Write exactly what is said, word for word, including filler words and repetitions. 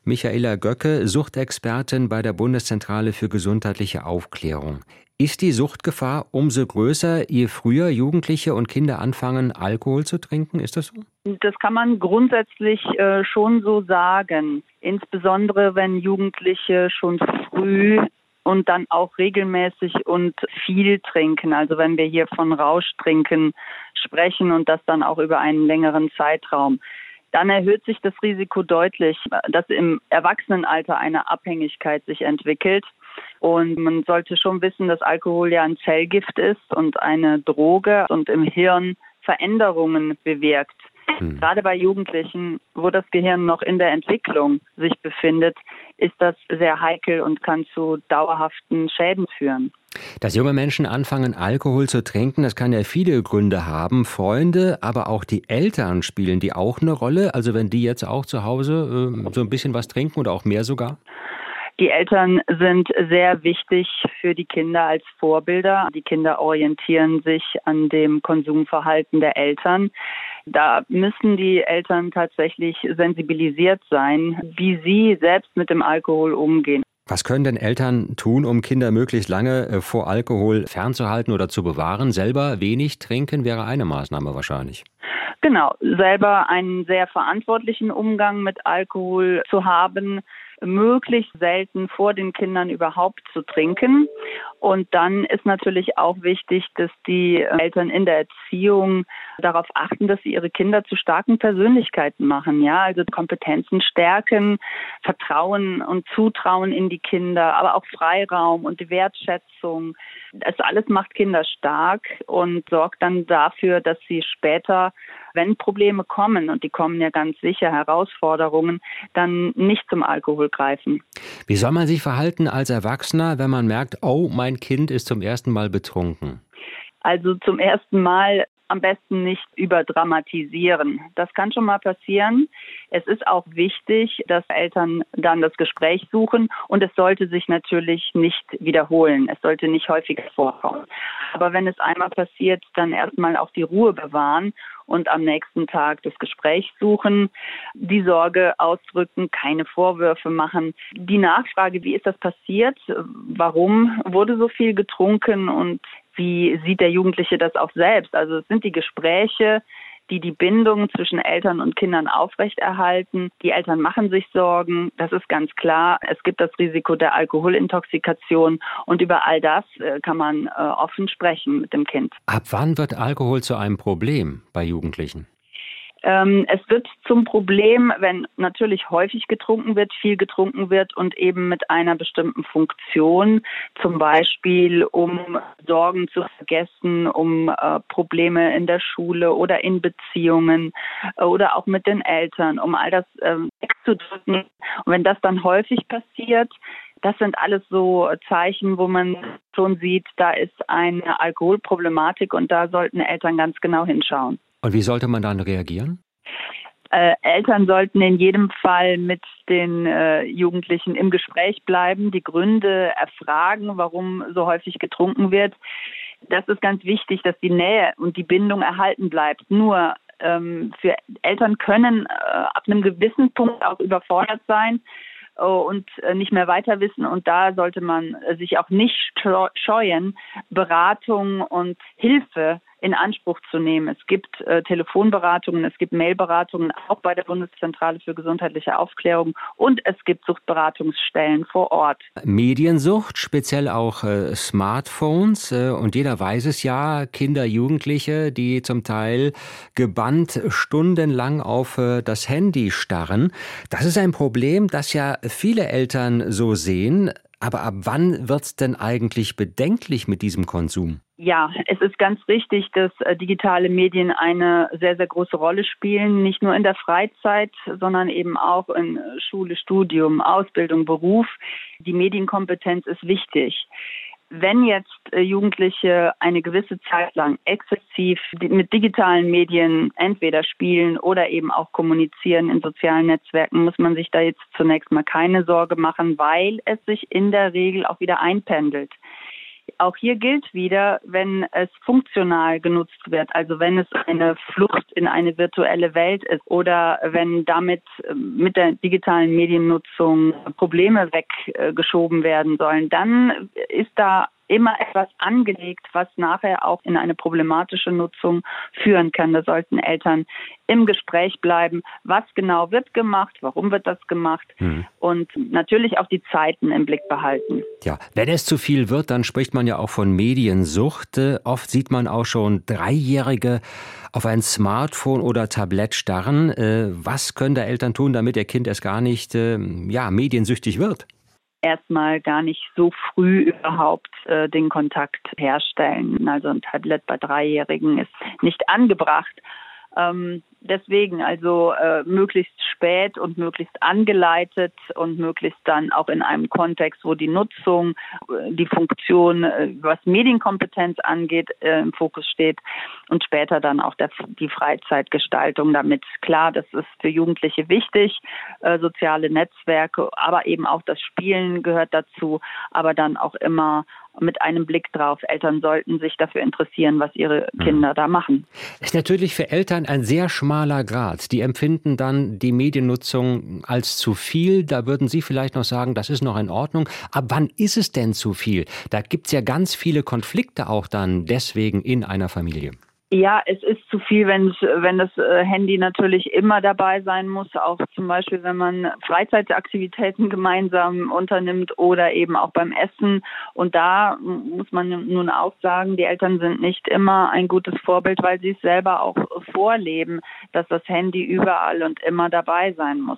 Michaela Göcke, Suchtexpertin bei der Bundeszentrale für gesundheitliche Aufklärung. Ist die Suchtgefahr umso größer, je früher Jugendliche und Kinder anfangen, Alkohol zu trinken? Ist das so? Das kann man grundsätzlich äh, schon so sagen. Insbesondere wenn Jugendliche schon früh und dann auch regelmäßig und viel trinken. Also wenn wir hier von Rauschtrinken sprechen und das dann auch über einen längeren Zeitraum. Dann erhöht sich das Risiko deutlich, dass im Erwachsenenalter eine Abhängigkeit sich entwickelt. Und man sollte schon wissen, dass Alkohol ja ein Zellgift ist und eine Droge und im Hirn Veränderungen bewirkt. Hm. Gerade bei Jugendlichen, wo das Gehirn noch in der Entwicklung sich befindet, ist das sehr heikel und kann zu dauerhaften Schäden führen. Dass junge Menschen anfangen, Alkohol zu trinken, das kann ja viele Gründe haben. Freunde, aber auch die Eltern spielen die auch eine Rolle? Also wenn die jetzt auch zu Hause äh, so ein bisschen was trinken oder auch mehr sogar? Die Eltern sind sehr wichtig für die Kinder als Vorbilder. Die Kinder orientieren sich an dem Konsumverhalten der Eltern. Da müssen die Eltern tatsächlich sensibilisiert sein, wie sie selbst mit dem Alkohol umgehen. Was können denn Eltern tun, um Kinder möglichst lange vor Alkohol fernzuhalten oder zu bewahren? Selber wenig trinken wäre eine Maßnahme wahrscheinlich. Genau, selber einen sehr verantwortlichen Umgang mit Alkohol zu haben, möglichst selten vor den Kindern überhaupt zu trinken. Und dann ist natürlich auch wichtig, dass die Eltern in der Erziehung darauf achten, dass sie ihre Kinder zu starken Persönlichkeiten machen. Ja, also Kompetenzen stärken, Vertrauen und Zutrauen in die Kinder, aber auch Freiraum und die Wertschätzung. Das alles macht Kinder stark und sorgt dann dafür, dass sie später, wenn Probleme kommen, und die kommen ja ganz sicher, Herausforderungen, dann nicht zum Alkohol greifen. Wie soll man sich verhalten als Erwachsener, wenn man merkt, oh, mein Kind ist zum ersten Mal betrunken? Also zum ersten Mal am besten nicht überdramatisieren. Das kann schon mal passieren. Es ist auch wichtig, dass Eltern dann das Gespräch suchen und es sollte sich natürlich nicht wiederholen. Es sollte nicht häufiger vorkommen. Aber wenn es einmal passiert, dann erstmal auch die Ruhe bewahren und am nächsten Tag das Gespräch suchen, die Sorge ausdrücken, keine Vorwürfe machen. Die Nachfrage, wie ist das passiert? Warum wurde so viel getrunken und wie sieht der Jugendliche das auch selbst? Also es sind die Gespräche, die die Bindung zwischen Eltern und Kindern aufrechterhalten. Die Eltern machen sich Sorgen, das ist ganz klar. Es gibt das Risiko der Alkoholintoxikation und über all das kann man äh, offen sprechen mit dem Kind. Ab wann wird Alkohol zu einem Problem bei Jugendlichen? Ähm, es wird zum Problem, wenn natürlich häufig getrunken wird, viel getrunken wird und eben mit einer bestimmten Funktion, zum Beispiel um Sorgen zu vergessen, um äh, Probleme in der Schule oder in Beziehungen äh, oder auch mit den Eltern, um all das äh, wegzudrücken. Und wenn das dann häufig passiert, das sind alles so Zeichen, wo man schon sieht, da ist eine Alkoholproblematik und da sollten Eltern ganz genau hinschauen. Und wie sollte man dann reagieren? Äh, Eltern sollten in jedem Fall mit den äh, Jugendlichen im Gespräch bleiben, die Gründe erfragen, warum so häufig getrunken wird. Das ist ganz wichtig, dass die Nähe und die Bindung erhalten bleibt. Nur ähm, für Eltern können äh, ab einem gewissen Punkt auch überfordert sein äh, und äh, nicht mehr weiter wissen. Und da sollte man äh, sich auch nicht scheuen, Beratung und Hilfe in Anspruch zu nehmen. Es gibt äh, Telefonberatungen, es gibt Mailberatungen, auch bei der Bundeszentrale für gesundheitliche Aufklärung und es gibt Suchtberatungsstellen vor Ort. Mediensucht, speziell auch äh, Smartphones äh, und jeder weiß es ja, Kinder, Jugendliche, die zum Teil gebannt stundenlang auf äh, das Handy starren. Das ist ein Problem, das ja viele Eltern so sehen. Aber ab wann wird's denn eigentlich bedenklich mit diesem Konsum? Ja, es ist ganz richtig, dass äh, digitale Medien eine sehr, sehr große Rolle spielen. Nicht nur in der Freizeit, sondern eben auch in Schule, Studium, Ausbildung, Beruf. Die Medienkompetenz ist wichtig. Wenn jetzt äh, Jugendliche eine gewisse Zeit lang exzessiv mit digitalen Medien entweder spielen oder eben auch kommunizieren in sozialen Netzwerken, muss man sich da jetzt zunächst mal keine Sorge machen, weil es sich in der Regel auch wieder einpendelt. Auch hier gilt wieder, wenn es funktional genutzt wird, also wenn es eine Flucht in eine virtuelle Welt ist oder wenn damit mit der digitalen Mediennutzung Probleme weggeschoben werden sollen, dann ist da immer etwas angelegt, was nachher auch in eine problematische Nutzung führen kann. Da sollten Eltern im Gespräch bleiben, was genau wird gemacht, warum wird das gemacht hm. und natürlich auch die Zeiten im Blick behalten. Ja, wenn es zu viel wird, dann spricht man ja auch von Mediensucht. Oft sieht man auch schon Dreijährige auf ein Smartphone oder Tablett starren. Was können da Eltern tun, damit ihr Kind erst gar nicht ja, mediensüchtig wird? Erstmal gar nicht so früh überhaupt äh, den Kontakt herstellen. Also ein Tablet bei Dreijährigen ist nicht angebracht. Ähm, deswegen also äh, möglichst spät und möglichst angeleitet und möglichst dann auch in einem Kontext, wo die Nutzung, äh, die Funktion, äh, was Medienkompetenz angeht, äh, im Fokus steht und später dann auch der, die Freizeitgestaltung. Damit klar, das ist für Jugendliche wichtig, äh, soziale Netzwerke, aber eben auch das Spielen gehört dazu, aber dann auch immer mit einem Blick drauf. Eltern sollten sich dafür interessieren, was ihre Kinder hm. da machen. Das ist natürlich für Eltern ein sehr schmaler Grat. Die empfinden dann die Mediennutzung als zu viel. Da würden Sie vielleicht noch sagen, das ist noch in Ordnung. Aber wann ist es denn zu viel? Da gibt es ja ganz viele Konflikte auch dann deswegen in einer Familie. Ja, es ist zu viel, wenn, wenn das Handy natürlich immer dabei sein muss, auch zum Beispiel, wenn man Freizeitaktivitäten gemeinsam unternimmt oder eben auch beim Essen. Und da muss man nun auch sagen, die Eltern sind nicht immer ein gutes Vorbild, weil sie es selber auch vorleben, dass das Handy überall und immer dabei sein muss.